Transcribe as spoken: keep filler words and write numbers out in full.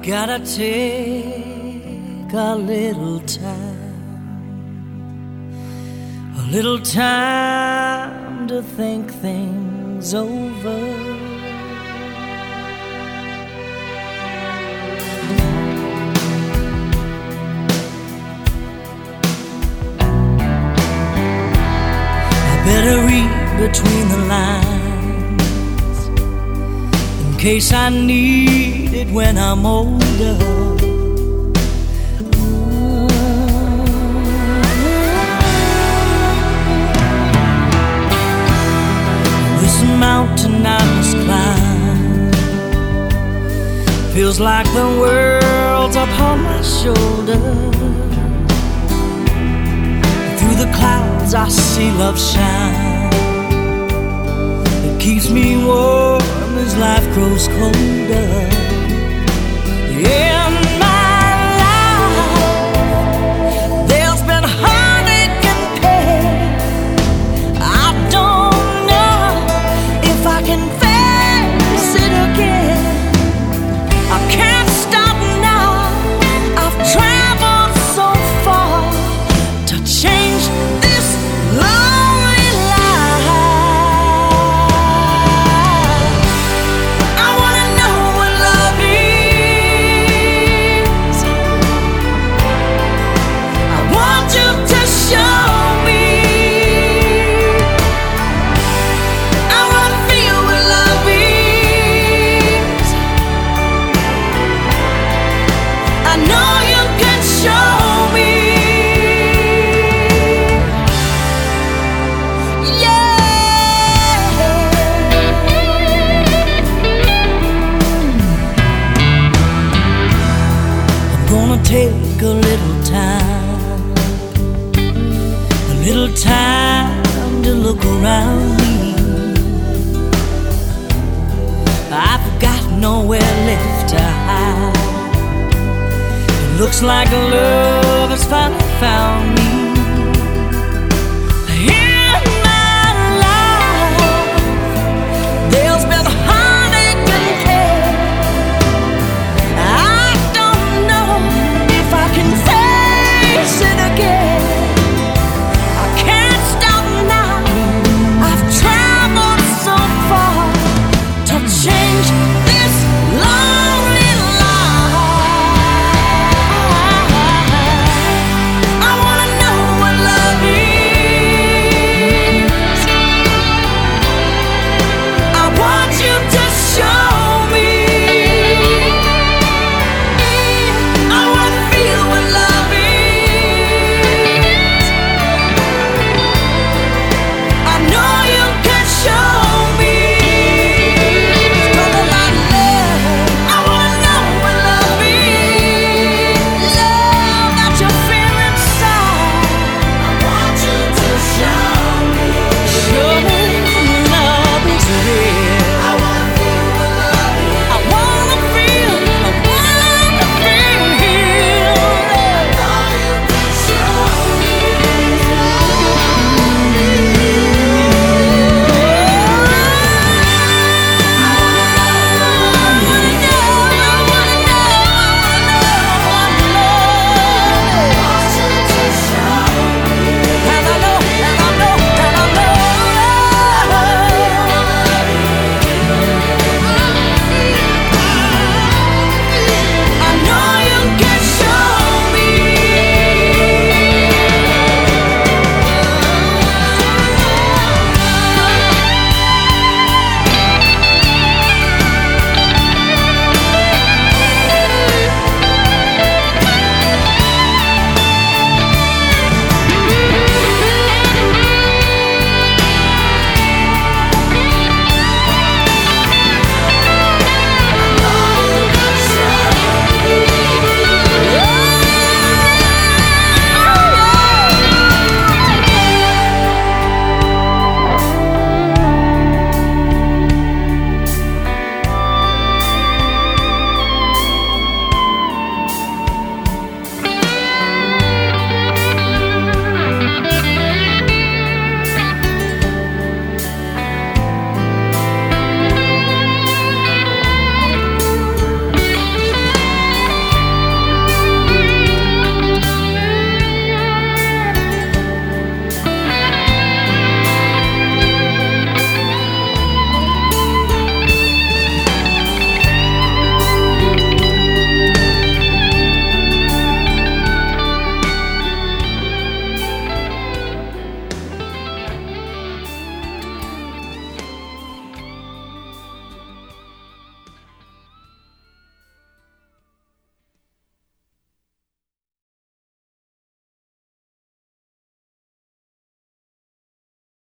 Gotta take a little time, a little time to think things over. I better read between the lines in case I need it when I'm older. This mountain I must climb feels like the world's upon my shoulder. Through the clouds I see love shine. It keeps me warm as life grows colder. In my life, there's been heartache and pain. I don't know if I can face it again. I can't stop now. I've traveled so far to change this lonely life. I wanna know what love is. I want you to show me. I wanna feel what love is. I know you can show me. Yeah. I'm gonna take a little time, a little time to look around me. I've got nowhere left to hide. It looks like love has finally found me.